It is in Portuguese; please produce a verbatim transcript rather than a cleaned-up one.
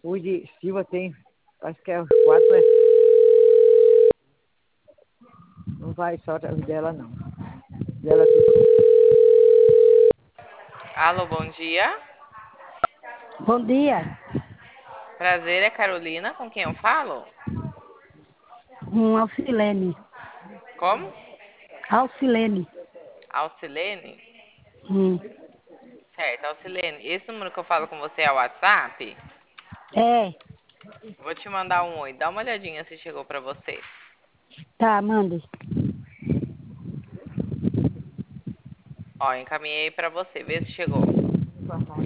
O de Silva tem, acho que é os quatro, é... Não vai só dela, não. Dela Alô, bom dia. Bom dia. Prazer, é Carolina, com quem eu falo? Um Alcilene. Como? Alcilene. Alcilene? Hum. Certo, Alcilene. Esse número que eu falo com você é o WhatsApp? É. Vou te mandar um oi. Dá uma olhadinha se chegou pra você. Tá, mande. Ó, encaminhei pra você. Vê se chegou.